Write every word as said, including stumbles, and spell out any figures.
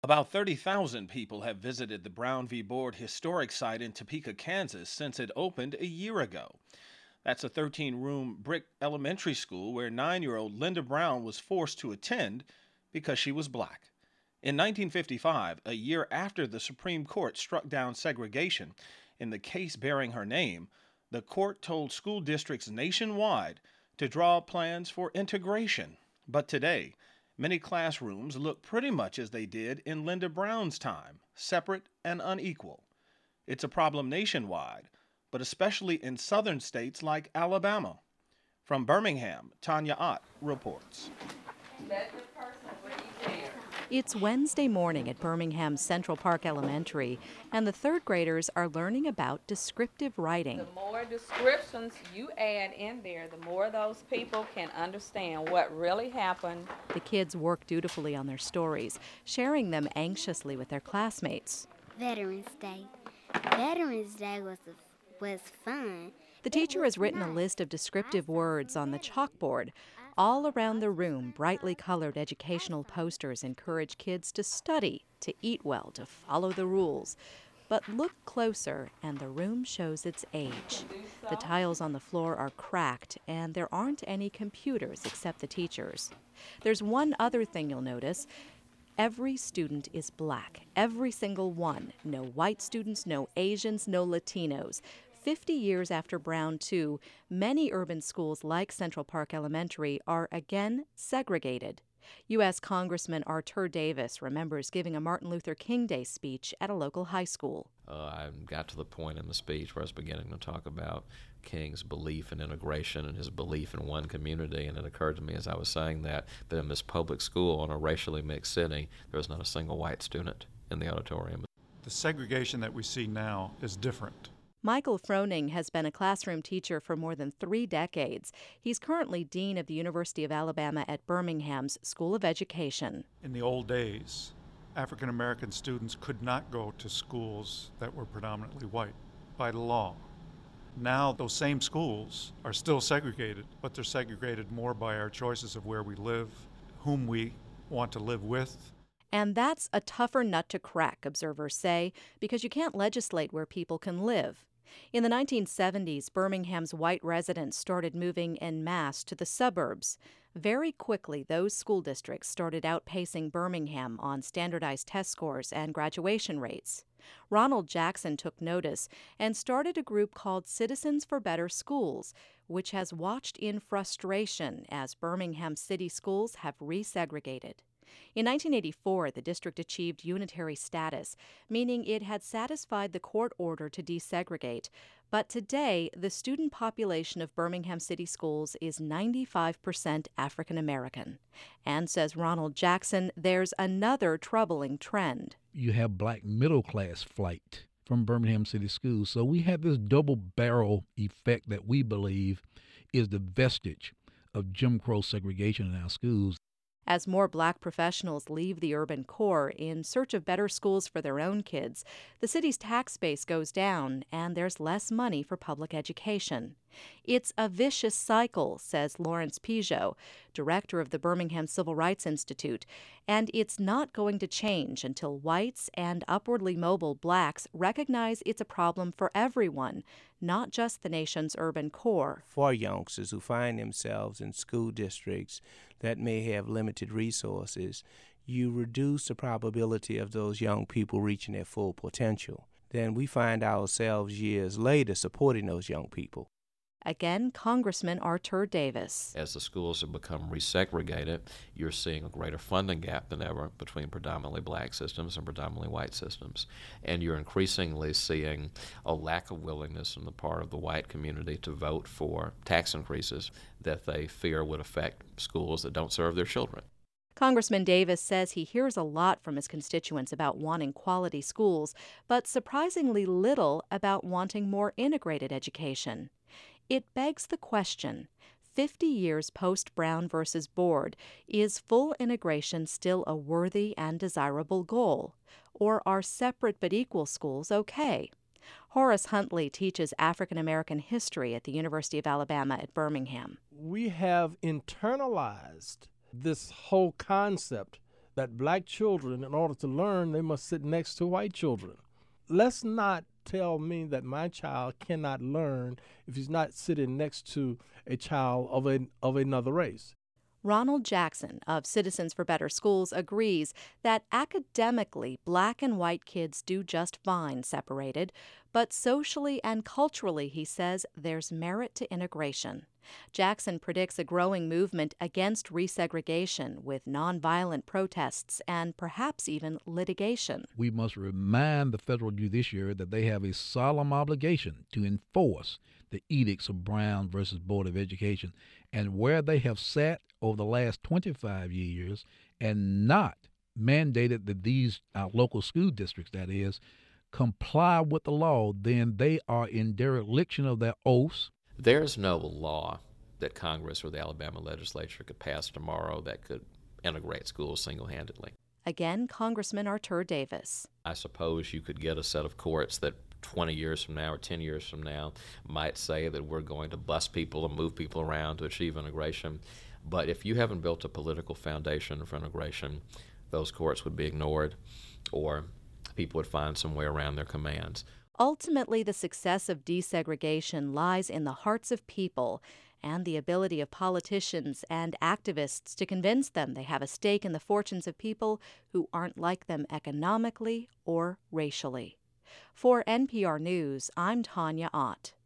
About thirty thousand people have visited the Brown v. Board historic site in Topeka, Kansas since it opened a year ago. That's a thirteen room brick elementary school where nine year old Linda Brown was forced to attend because she was black. In nineteen fifty-five, a year after the Supreme Court struck down segregation in the case bearing her name, the court told school districts nationwide to draw up plans for integration. But today, many classrooms look pretty much as they did in Linda Brown's time, separate and unequal. It's a problem nationwide, but especially in southern states like Alabama. From Birmingham, Tanya Ott reports. It's Wednesday morning at Birmingham's Central Park Elementary, and the third graders are learning about descriptive writing. The more descriptions you add in there, the more those people can understand what really happened. The kids work dutifully on their stories, sharing them anxiously with their classmates. Veterans Day. Veterans Day was, was fun. The teacher has written a list of descriptive words on the chalkboard. All around the room, brightly colored educational posters encourage kids to study, to eat well, to follow the rules. But look closer, and the room shows its age. The tiles on the floor are cracked, and there aren't any computers except the teachers. There's one other thing you'll notice. Every student is black, every single one. No white students, no Asians, no Latinos. Fifty years after Brown two, many urban schools like Central Park Elementary are again segregated. U S Congressman Artur Davis remembers giving a Martin Luther King Day speech at a local high school. Uh, I got to the point in the speech where I was beginning to talk about King's belief in integration and his belief in one community, and it occurred to me as I was saying that that in this public school in a racially mixed city, there was not a single white student in the auditorium. The segregation that we see now is different. Michael Froning has been a classroom teacher for more than three decades. He's currently dean of the University of Alabama at Birmingham's School of Education. In the old days, African American students could not go to schools that were predominantly white by law. Now those same schools are still segregated, but they're segregated more by our choices of where we live, whom we want to live with. And that's a tougher nut to crack, observers say, because you can't legislate where people can live. In the nineteen seventies, Birmingham's white residents started moving en masse to the suburbs. Very quickly, those school districts started outpacing Birmingham on standardized test scores and graduation rates. Ronald Jackson took notice and started a group called Citizens for Better Schools, which has watched in frustration as Birmingham city schools have resegregated. In nineteen eighty-four, the district achieved unitary status, meaning it had satisfied the court order to desegregate. But today, the student population of Birmingham City Schools is ninety-five percent African American. And, says Ronald Jackson, there's another troubling trend. You have black middle-class flight from Birmingham City Schools. So we have this double-barrel effect that we believe is the vestige of Jim Crow segregation in our schools. As more black professionals leave the urban core in search of better schools for their own kids, the city's tax base goes down and there's less money for public education. It's a vicious cycle, says Lawrence Pigeot, director of the Birmingham Civil Rights Institute, and it's not going to change until whites and upwardly mobile blacks recognize it's a problem for everyone, not just the nation's urban core. For youngsters who find themselves in school districts that may have limited resources, you reduce the probability of those young people reaching their full potential. Then we find ourselves years later supporting those young people. Again, Congressman Artur Davis. As the schools have become resegregated, you're seeing a greater funding gap than ever between predominantly black systems and predominantly white systems. And you're increasingly seeing a lack of willingness on the part of the white community to vote for tax increases that they fear would affect schools that don't serve their children. Congressman Davis says he hears a lot from his constituents about wanting quality schools, but surprisingly little about wanting more integrated education. It begs the question, fifty years post-Brown versus Board, is full integration still a worthy and desirable goal? Or are separate but equal schools okay? Horace Huntley teaches African American history at the University of Alabama at Birmingham. We have internalized this whole concept that black children, in order to learn, they must sit next to white children. Let's not tell me that my child cannot learn if he's not sitting next to a child of a, of another race. Ronald Jackson of Citizens for Better Schools agrees that academically black and white kids do just fine separated, but socially and culturally, he says, there's merit to integration. Jackson predicts a growing movement against resegregation with nonviolent protests and perhaps even litigation. We must remind the federal judiciary that they have a solemn obligation to enforce the edicts of Brown versus Board of Education, and where they have sat over the last twenty-five years and not mandated that these, our local school districts, that is, comply with the law, then they are in dereliction of their oaths. There's no law that Congress or the Alabama legislature could pass tomorrow that could integrate schools single-handedly. Again, Congressman Artur Davis. I suppose you could get a set of courts that twenty years from now or ten years from now might say that we're going to bus people and move people around to achieve integration. But if you haven't built a political foundation for integration, those courts would be ignored, or people would find some way around their commands. Ultimately, the success of desegregation lies in the hearts of people and the ability of politicians and activists to convince them they have a stake in the fortunes of people who aren't like them economically or racially. For N P R News, I'm Tanya Ott.